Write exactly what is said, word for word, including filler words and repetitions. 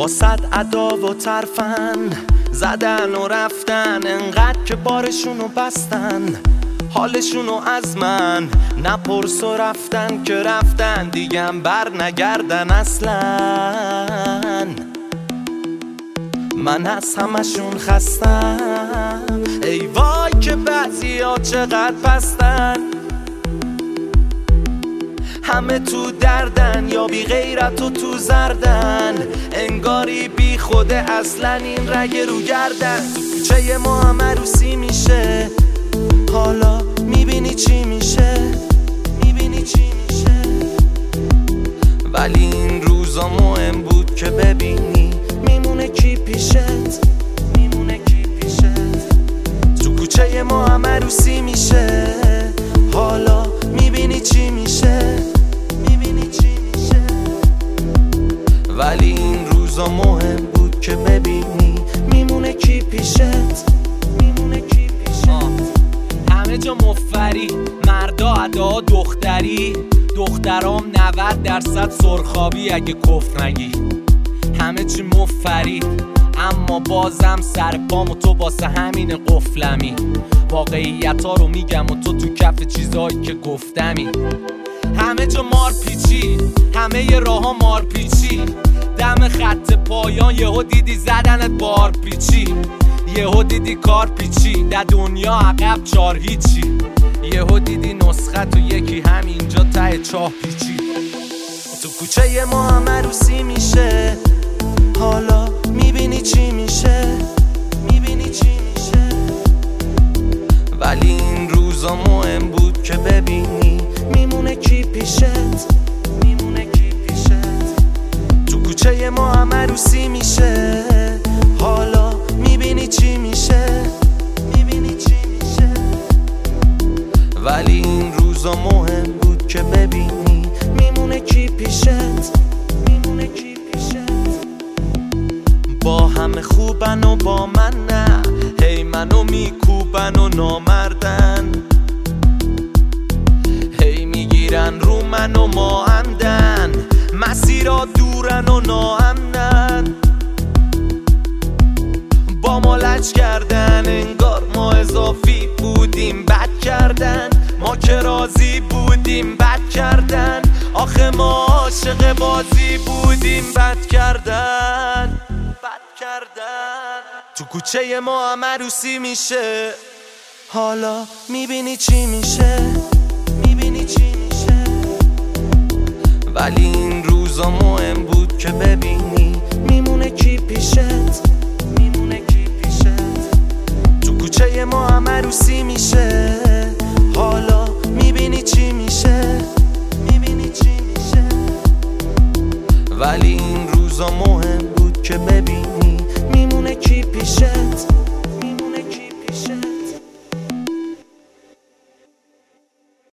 با صد ادا و ترفن زدن و رفتن، انقدر که بارشونو بستن حالشونو از من نپرس و رفتن که رفتن دیگم بر نگردن اصلا. من از همشون خستم، ای وای که بعضی ها چقدر پستن، همه تو دردن یا بی غیرت و تو زردن، انگاری بی خوده اصلا این رگ رو گردن. تو کوچه ما هم عروسی میشه، حالا میبینی چی میشه، میبینی چی میشه. ولی این روزا مهم بود که ببینی میمونه کی پیشت، میمونه کی پیشت. تو کوچه ما هم عروسی میشه، حالا میبینی چی میشه، میبینی چی میشه. ولی این روزا مهم بود که ببینی میمونه کی پیشت، میمونه کی پیشت. همه جا مفری، مردا ادا دختری، دخترام نود درصد سرخابی اگه کفر نگی. همه چی مفری اما بازم سر پام و تو باسه همین قفلمی. واقعیت ها رو میگم و تو تو کف چیزایی که گفتمی. همه جا مار پیچی، همه ی راه ها مار پیچی، دم خط پایان یهو دیدی زدنت بار پیچی، یهو دیدی کار پیچی، در دنیا عقب چار هیچی، یهو دیدی نسخه تو یکی همینجا ته چاه پیچی. تو کوچه ما هم عروسی میشه، حالا میبینی چی میشه، میبینی چی میشه. ولی این روزا مهم بود که ببینی میمونه کی پیشت، میمونه کی پیشت. تو کوچه ما هم عروسی میشه، حالا میبینی چی میشه، میبینی چی میشه. ولی این روزا مهم بود که ببینی میمونه کی پیشت، میمونه کی پیشت. با همه خوبن و با من نه، هی منو میکوبن و نامردن، هی میگیرن رو من و ما همدن، مسیرا دورن و ناامنن. با ما لج کردن انگار ما اضافی بودیم، بد کردن ما که راضی بودیم، بد کردن آخه ما عاشق بازی بودیم، بد کردن بد کردن. تو کوچه ما هم عروسی میشه، حالا میبینی چی میشه، میبینی چی میشه. ولی این روزا مهم بود که ببینی میمونه کی پیشت، میمونه کی پیشت. تو کوچه ما هم عروسی میشه، حالا میبینی چی میشه، میبینی چی میشه. ولی این روزا مهم بود که ببینی میمونه کی پیشت.